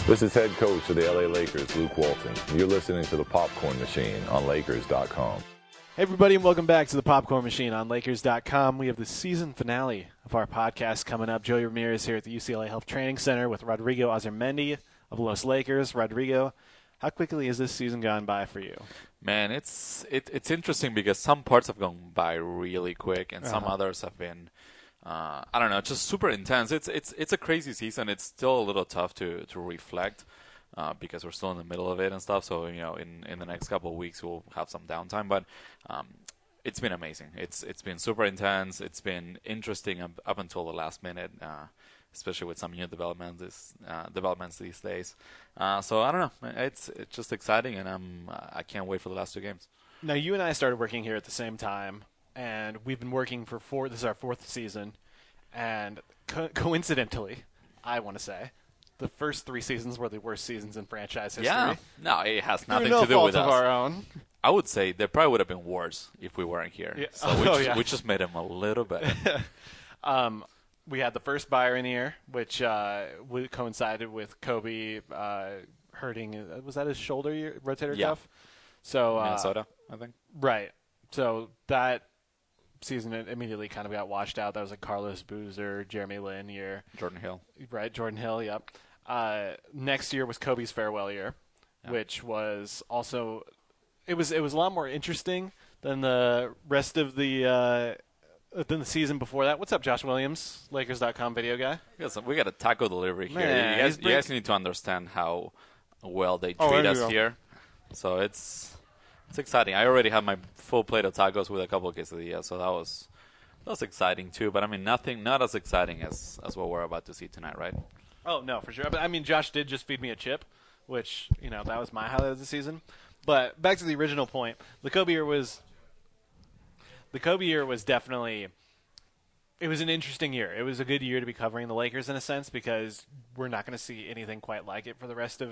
This is head coach of the LA Lakers, Luke Walton. You're listening to the Popcorn Machine on Lakers.com. Hey, everybody, and welcome back to the Popcorn Machine on Lakers.com. We have the season finale of our podcast coming up. Joey Ramirez here at the UCLA Health Training Center with Rodrigo Azurmendi of Los Lakers. Rodrigo, how quickly has this season gone by for you? Man, it's interesting because some parts have gone by really quick, and some others have been, I don't know, just super intense. It's a crazy season. It's still a little tough to reflect because we're still in the middle of it and stuff. So in the next couple of weeks we'll have some downtime, but it's been amazing. It's been super intense. It's been interesting up until the last minute. Especially with some new developments these days. So I don't know. It's just exciting, and I can't wait for the last two games. Now, you and I started working here at the same time, and we've been working for this is our fourth season. And coincidentally, I want to say, the first three seasons were the worst seasons in franchise history. Yeah. No, it has nothing no to do fault with of us. our own. I would say they probably would have been worse if we weren't here. Yeah. So we just made them a little better. We had the first buyer in the year, which coincided with Kobe hurting. Was that his shoulder rotator cuff? So Minnesota, I think. Right. So that season it immediately kind of got washed out. That was like Carlos Boozer, Jeremy Lin year. Jordan Hill. Right, Jordan Hill, yep. Next year was Kobe's farewell year, which was also it was a lot more interesting than the rest of the season before that. What's up, Josh Williams, Lakers.com video guy? We got a taco delivery here. Man, you guys need to understand how well they treat us here. So it's exciting. I already have my full plate of tacos with a couple of quesadillas, so that was exciting too. But I mean, not as exciting as what we're about to see tonight, right? Oh no, for sure. But I mean, Josh did just feed me a chip, which that was my highlight of the season. But back to the original point, the Kobe year was definitely. It was an interesting year. It was a good year to be covering the Lakers in a sense because we're not going to see anything quite like it for the rest of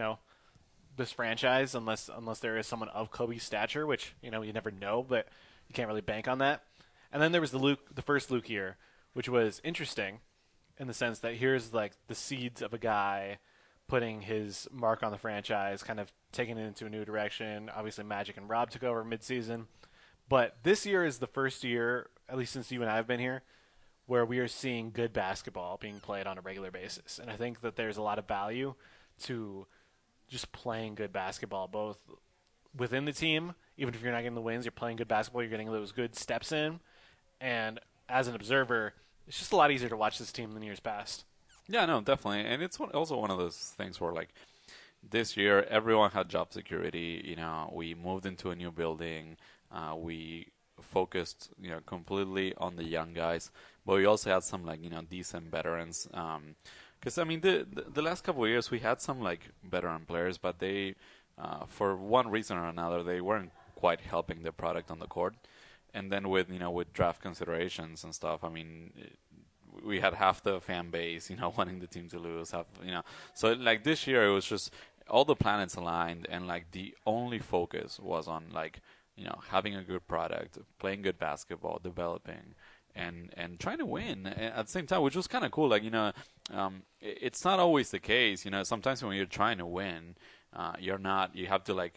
this franchise unless there is someone of Kobe's stature, which you never know, but you can't really bank on that. And then there was the first Luke year, which was interesting in the sense that here's like the seeds of a guy putting his mark on the franchise, kind of taking it into a new direction. Obviously, Magic and Rob took over midseason. But this year is the first year, at least since you and I have been here, where we are seeing good basketball being played on a regular basis. And I think that there's a lot of value to just playing good basketball, both within the team, even if you're not getting the wins, you're playing good basketball, you're getting those good steps in. And as an observer, it's just a lot easier to watch this team than years past. Yeah, no, definitely. And it's also one of those things where, like, this year everyone had job security. We moved into a new building. We focused, completely on the young guys, but we also had some decent veterans. Because I mean, the last couple of years we had some veteran players, but they, for one reason or another, they weren't quite helping the product on the court. And then with draft considerations and stuff, I mean, we had half the fan base, wanting the team to lose. So this year it was just all the planets aligned, and the only focus was on having a good product, playing good basketball, developing, and trying to win at the same time, which was kind of cool. It's not always the case. Sometimes when you're trying to win, you have to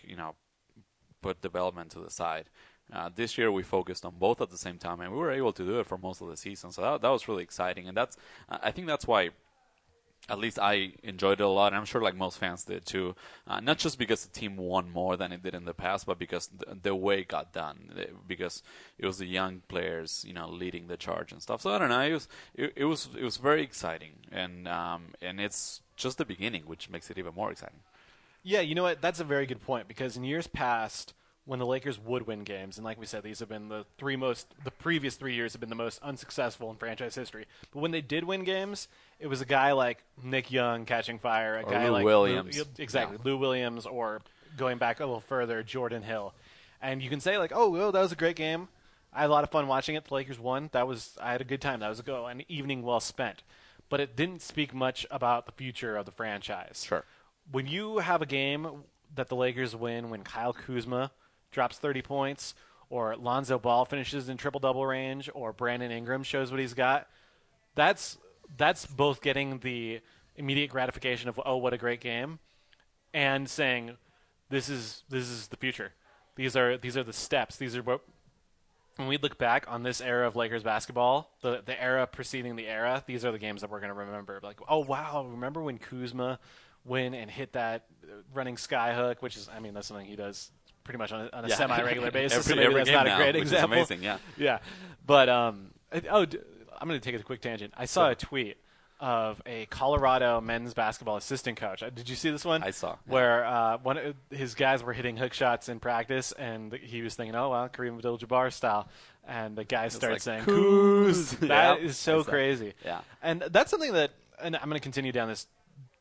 put development to the side. This year we focused on both at the same time, and we were able to do it for most of the season. So that was really exciting, and I think that's why. At least I enjoyed it a lot, and I'm sure most fans did too. Not just because the team won more than it did in the past, but because the way it got done. Because it was the young players, leading the charge and stuff. So I don't know. It was very exciting, and it's just the beginning, which makes it even more exciting. Yeah, you know what? That's a very good point because in years past, when the Lakers would win games, and like we said, these have been the previous 3 years have been the most unsuccessful in franchise history. But when they did win games, it was a guy like Nick Young catching fire, a guy like Williams. Lou Williams, or going back a little further, Jordan Hill. And you can say oh, that was a great game. I had a lot of fun watching it. The Lakers won. I had a good time. That was an evening well spent. But it didn't speak much about the future of the franchise. Sure. When you have a game that the Lakers win when Kyle Kuzma drops 30 points, or Lonzo Ball finishes in triple-double range, or Brandon Ingram shows what he's got, that's both getting the immediate gratification of, oh, what a great game, and saying, this is the future. These are the steps. These are what, when we look back on this era of Lakers basketball, the era preceding the era, these are the games that we're going to remember. Like, oh, wow, remember when Kuzma went and hit that running sky hook, which is, I mean, that's something he does pretty much on a semi-regular basis. every that's game not now, a great which example. is amazing, yeah. Yeah. But, I'm going to take a quick tangent. I saw a tweet of a Colorado men's basketball assistant coach. Did you see this one? I saw. Yeah. Where one of his guys were hitting hook shots in practice, and he was thinking, oh, well, Kareem Abdul-Jabbar style. And the guy started like, saying, Kuz. That is so crazy. Yeah. And that's something that, and I'm going to continue down this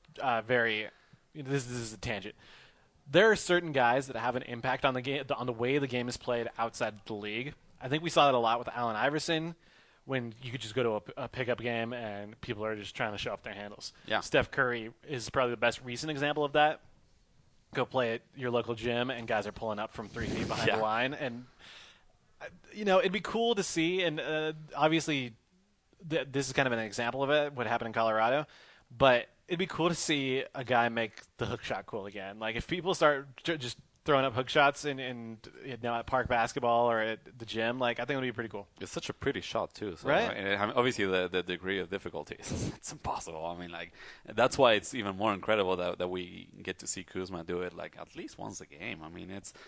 this is a tangent. There are certain guys that have an impact on the game, on the way the game is played outside the league. I think we saw that a lot with Allen Iverson, when you could just go to a pickup game and people are just trying to show off their handles. Yeah. Steph Curry is probably the best recent example of that. Go play at your local gym and guys are pulling up from 3 feet behind the line. And, it'd be cool to see. And obviously this is kind of an example of it, what happened in Colorado. But it'd be cool to see a guy make the hook shot cool again. Like, if people start just throwing up hook shots at park basketball or at the gym, like, I think it would be pretty cool. It's such a pretty shot too, so, right? And obviously the degree of difficulty it's impossible. I mean, like, that's why it's even more incredible that we get to see Kuzma do it like at least once a game. I mean, it's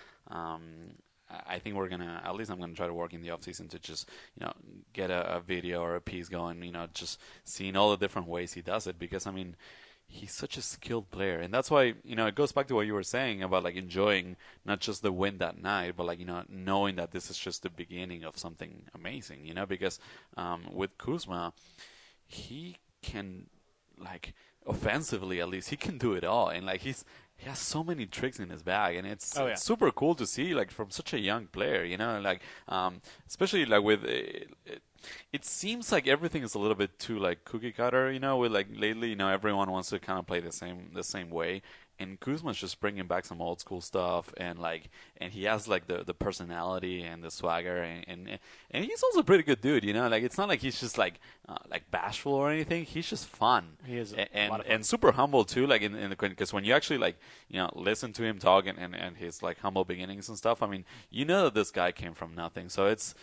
I think I'm gonna try to work in the off season to just get a video or a piece going. Just seeing all the different ways he does it, because I mean, he's such a skilled player, and that's why it goes back to what you were saying about like enjoying not just the win that night, but like knowing that this is just the beginning of something amazing. Because with Kuzma, he can, like, offensively at least, he can do it all, and like he has so many tricks in his bag, and it's super cool to see, like, from such a young player. Like especially like with. It seems like everything is a little bit too like cookie cutter, with like lately, everyone wants to kind of play the same way, and Kuzma's just bringing back some old school stuff, and he has like the personality and the swagger, and he's also a pretty good dude, like it's not like he's just like bashful or anything. He's just fun. He is and super humble too, like because when you actually like listen to him talk and his like humble beginnings and stuff, I mean, that this guy came from nothing, so it's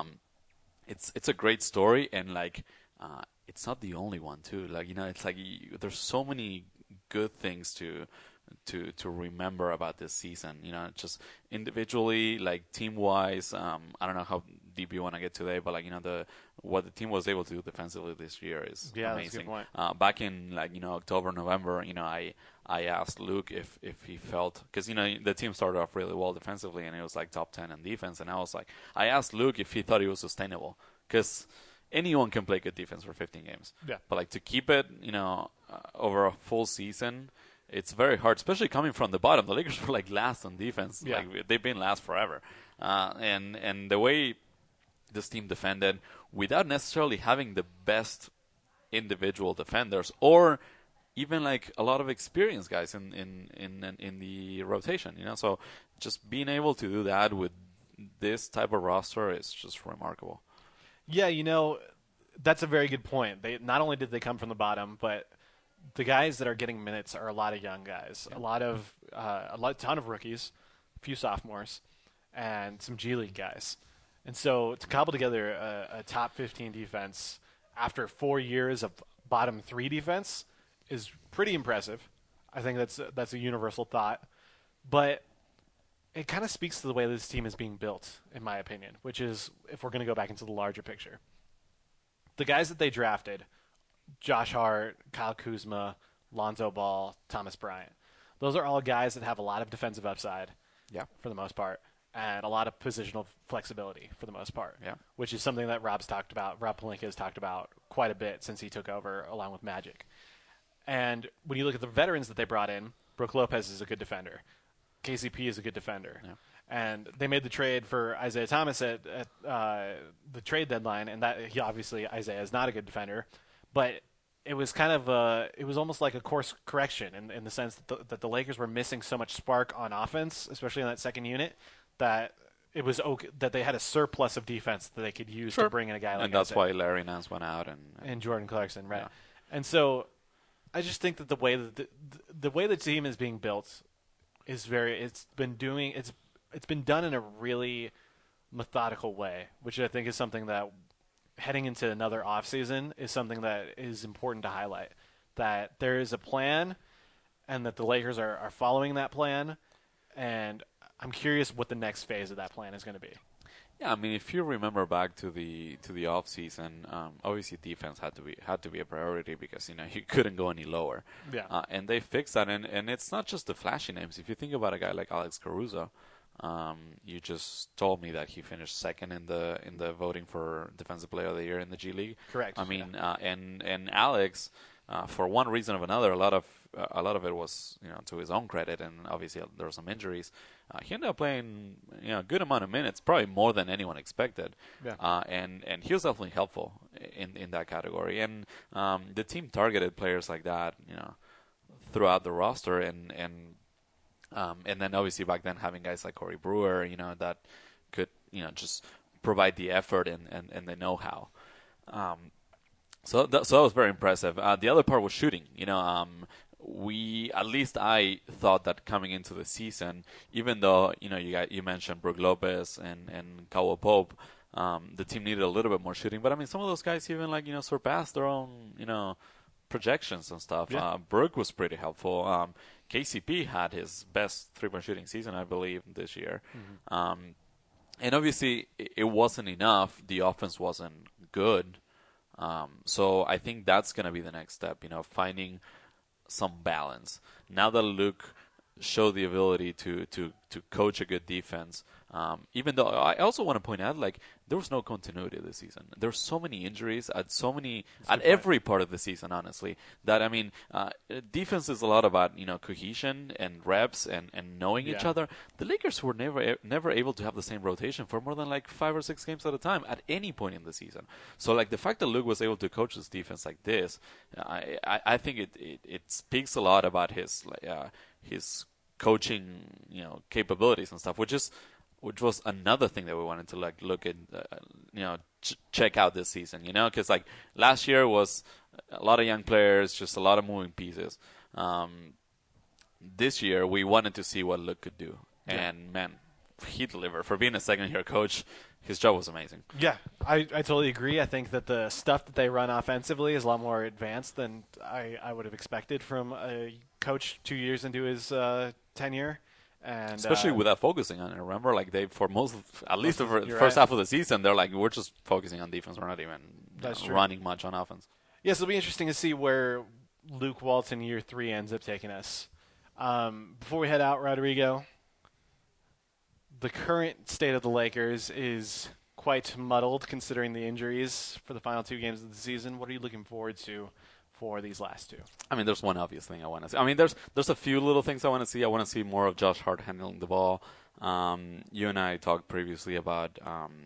a great story, and like it's not the only one too. Like it's like there's so many good things to remember about this season. Just individually, like team wise. I don't know how deep you want to get today, but like what the team was able to do defensively this year is amazing. That's a good point. Back in like October, November, I asked Luke if he felt, because the team started off really well defensively and it was like top 10 in defense, and I asked Luke if he thought it was sustainable, because anyone can play good defense for 15 games. Yeah. But like to keep it, over a full season, it's very hard, especially coming from the bottom. The Lakers were like last on defense. Yeah. Like they've been last forever. And the way this team defended without necessarily having the best individual defenders or even like a lot of experienced guys in the rotation, so just being able to do that with this type of roster is just remarkable. Yeah, that's a very good point. They not only did they come from the bottom, but the guys that are getting minutes are a lot of young guys, a ton of rookies, a few sophomores, and some G League guys. And so to cobble together a top 15 defense after 4 years of bottom 3 defense is pretty impressive. I think that's a universal thought. But it kind of speaks to the way this team is being built, in my opinion, which is, if we're going to go back into the larger picture, the guys that they drafted, Josh Hart, Kyle Kuzma, Lonzo Ball, Thomas Bryant, those are all guys that have a lot of defensive upside, for the most part, and a lot of positional flexibility for the most part, which is something that Rob Pelinka has talked about quite a bit since he took over along with Magic. And when you look at the veterans that they brought in, Brook Lopez is a good defender. KCP is a good defender. Yeah. And they made the trade for Isaiah Thomas at the trade deadline, and Isaiah is not a good defender. But it was kind of it was almost like a course correction in the sense that the Lakers were missing so much spark on offense, especially in that second unit, that it was okay, that they had a surplus of defense that they could use to bring in a guy like that. And that's Isaiah. why Larry Nance went out and Jordan Clarkson, right? Yeah. And so I just think that the way that the way the team is being built is it's been done in a really methodical way, which I think is something that heading into another offseason is something that is important to highlight. That there is a plan, and that the Lakers are following that plan, and I'm curious what the next phase of that plan is going to be. Yeah, I mean, if you remember back to the off season, obviously defense had to be a priority because you couldn't go any lower. Yeah. And they fixed that, and it's not just the flashy names. If you think about a guy like Alex Caruso, you just told me that he finished second in the voting for Defensive Player of the Year in the G League. Correct. I mean, and Alex, for one reason or another, a lot of it was to his own credit, and obviously there were some injuries. He ended up playing a good amount of minutes, probably more than anyone expected. Yeah. And he was definitely helpful in that category. And the team targeted players like that, throughout the roster, and then obviously back then having guys like Corey Brewer, that could just provide the effort and the know-how. So that was very impressive. The other part was shooting. At least I thought that coming into the season, even though you mentioned Brook Lopez and Caldwell Pope, the team needed a little bit more shooting. But I mean, some of those guys even surpassed their own projections and stuff. Yeah. Brook was pretty helpful. KCP had his best 3-point shooting season, I believe, this year. Mm-hmm. And obviously, it wasn't enough. The offense wasn't good. So I think that's going to be the next step, finding some balance. Now that Luke showed the ability to coach a good defense, even though I also want to point out, there was no continuity this season. There's so many injuries at every part of the season, honestly, that, I mean, defense is a lot about, cohesion and reps and knowing each other. The Lakers were never able to have the same rotation for more than 5 or 6 games at a time at any point in the season. So, the fact that Luke was able to coach this defense like this, I think it speaks a lot about his coaching, capabilities and stuff, which was another thing that we wanted to look at, check out this season, because last year was a lot of young players, just a lot of moving pieces. This year we wanted to see what Luke could do, and man, he delivered. For being a second-year coach, his job was amazing. Yeah, I totally agree. I think that the stuff that they run offensively is a lot more advanced than I would have expected from a coach 2 years into his tenure. And especially without focusing on it. Remember, at least the first half of the season, they're we're just focusing on defense. We're not even running much on offense. Yes, it'll be interesting to see where Luke Walton year 3 ends up taking us. Before we head out, Rodrigo, the current state of the Lakers is quite muddled considering the injuries for the final 2 games of the season. What are you looking forward to for these last 2? I mean, there's one obvious thing I want to see. I mean, there's a few little things I want to see. I want to see more of Josh Hart handling the ball. You and I talked previously about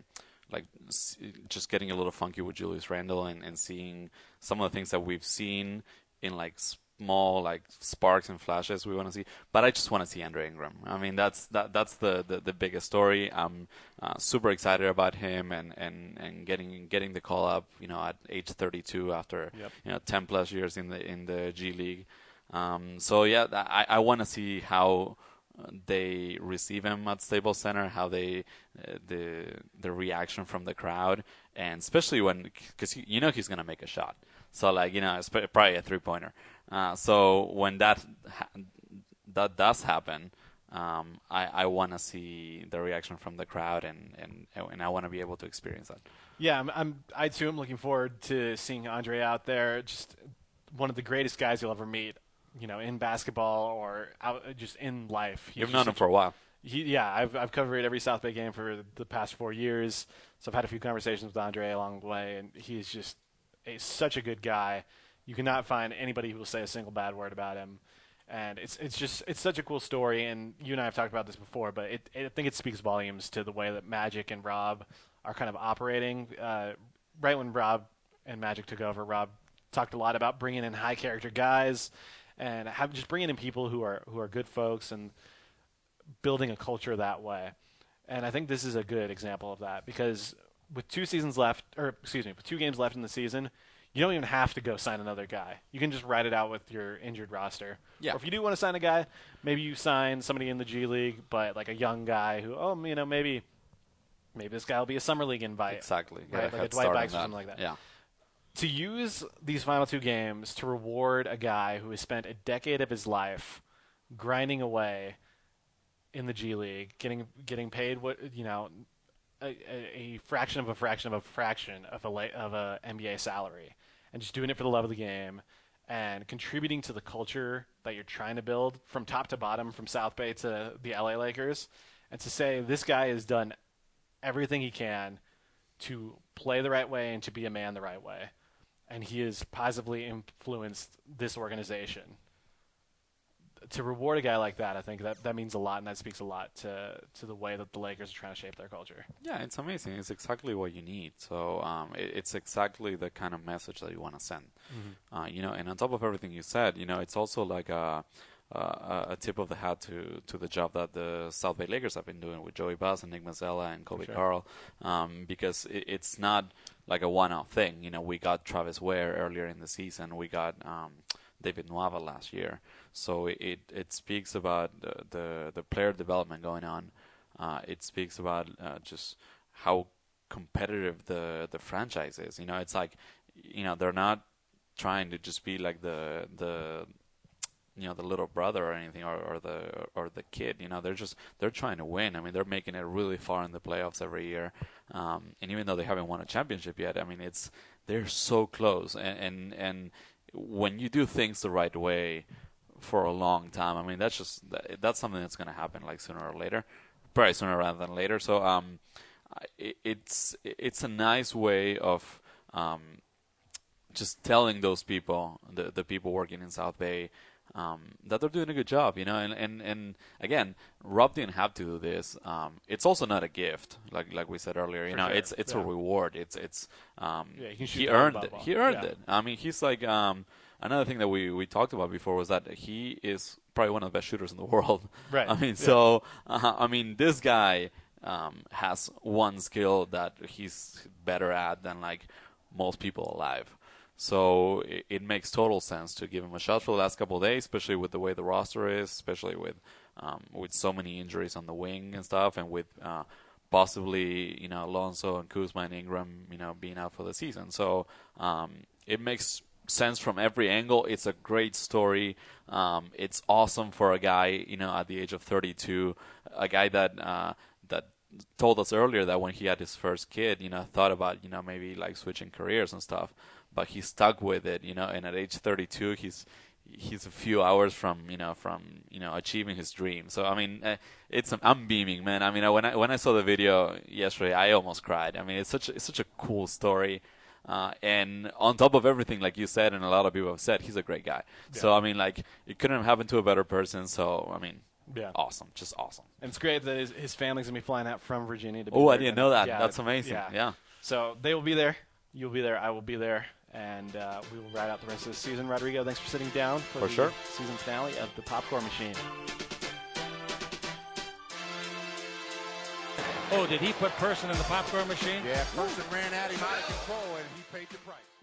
just getting a little funky with Julius Randle and seeing some of the things that we've seen in small sparks and flashes we want to see. But I just want to see Andre Ingram. I mean, that's the biggest story. I'm super excited about him and getting the call up, at age 32 after 10 plus years in the G League. So yeah, I want to see how they receive him at Staples Center, how the reaction from the crowd, and especially because he's going to make a shot. So it's probably a 3-pointer. So when that does happen, I want to see the reaction from the crowd, and I want to be able to experience that. Yeah, I too am looking forward to seeing Andre out there. Just one of the greatest guys you'll ever meet, in basketball or out just in life. You've known him for a while. I've covered every South Bay game for the past 4 years, so I've had a few conversations with Andre along the way, and he's just such a good guy. You cannot find anybody who will say a single bad word about him, and it's such a cool story. And you and I have talked about this before, but I think it speaks volumes to the way that Magic and Rob are kind of operating. Right when Rob and Magic took over, Rob talked a lot about bringing in high character guys and just bringing in people who are good folks and building a culture that way. And I think this is a good example of that, because with 2 games left in the season, you don't even have to go sign another guy. You can just ride it out with your injured roster. Yeah. Or if you do want to sign a guy, maybe you sign somebody in the G League, but like a young guy who, maybe this guy will be a summer league invite. Exactly. Right? Like a Dwight Bikes or something like that. Yeah. To use these final 2 games to reward a guy who has spent a decade of his life grinding away in the G League, getting paid a fraction of a fraction of a fraction of a NBA salary, and just doing it for the love of the game and contributing to the culture that you're trying to build from top to bottom, from South Bay to the LA Lakers, and to say this guy has done everything he can to play the right way and to be a man the right way. And he has positively influenced this organization. To reward a guy like that, I think that means a lot, and that speaks a lot to the way that the Lakers are trying to shape their culture. Yeah, it's amazing. It's exactly what you need. So it's exactly the kind of message that you want to send. Mm-hmm. And on top of everything you said, it's also like a tip of the hat to the job that the South Bay Lakers have been doing with Joey Buss and Nick Mazzella and Kobe Carl, because it's not like a one-off thing. We got Travis Ware earlier in the season. We got David Nuava last year. So it speaks about the player development going on. It speaks about just how competitive the franchise is. It's like, they're not trying to just be like the little brother or anything, or the kid. They're trying to win. I mean, they're making it really far in the playoffs every year. And even though they haven't won a championship yet, I mean, they're so close. And when you do things the right way for a long time, I mean, that's something that's going to happen like sooner or later, probably sooner rather than later. So it's a nice way of just telling those people, the people working in South Bay, that they're doing a good job, and again, Rob didn't have to do this. It's also not a gift, like we said earlier. Sure. It's a reward. He earned it. He earned it. I mean, he's like another thing that we talked about before was that he is probably one of the best shooters in the world. Right. I mean, this guy has one skill that he's better at than like most people alive. So it makes total sense to give him a shot for the last couple of days, especially with the way the roster is, especially with so many injuries on the wing and stuff, and with possibly Alonso and Kuzma and Ingram being out for the season. So it makes sense from every angle. It's a great story. It's awesome for a guy at the age of 32, a guy that told us earlier that when he had his first kid, thought about maybe like switching careers and stuff. But he stuck with it, and at age 32, he's a few hours from achieving his dream. So I mean, I'm beaming, man. I mean, when I saw the video yesterday, I almost cried. I mean, it's such a cool story, and on top of everything, like you said, and a lot of people have said, he's a great guy. Yeah. So I mean, like, it couldn't have happened to a better person. So I mean. Yeah. Awesome. Just awesome. And it's great that his family's going to be flying out from Virginia to be there. I didn't know that. Yeah, that's amazing. Yeah. So they will be there. You'll be there. I will be there. And we will ride out the rest of the season. Rodrigo, thanks for sitting down for the season finale of the Popcorn Machine. Oh, did he put Person in the Popcorn Machine? Yeah, Person ran out. He out of control, and he paid the price.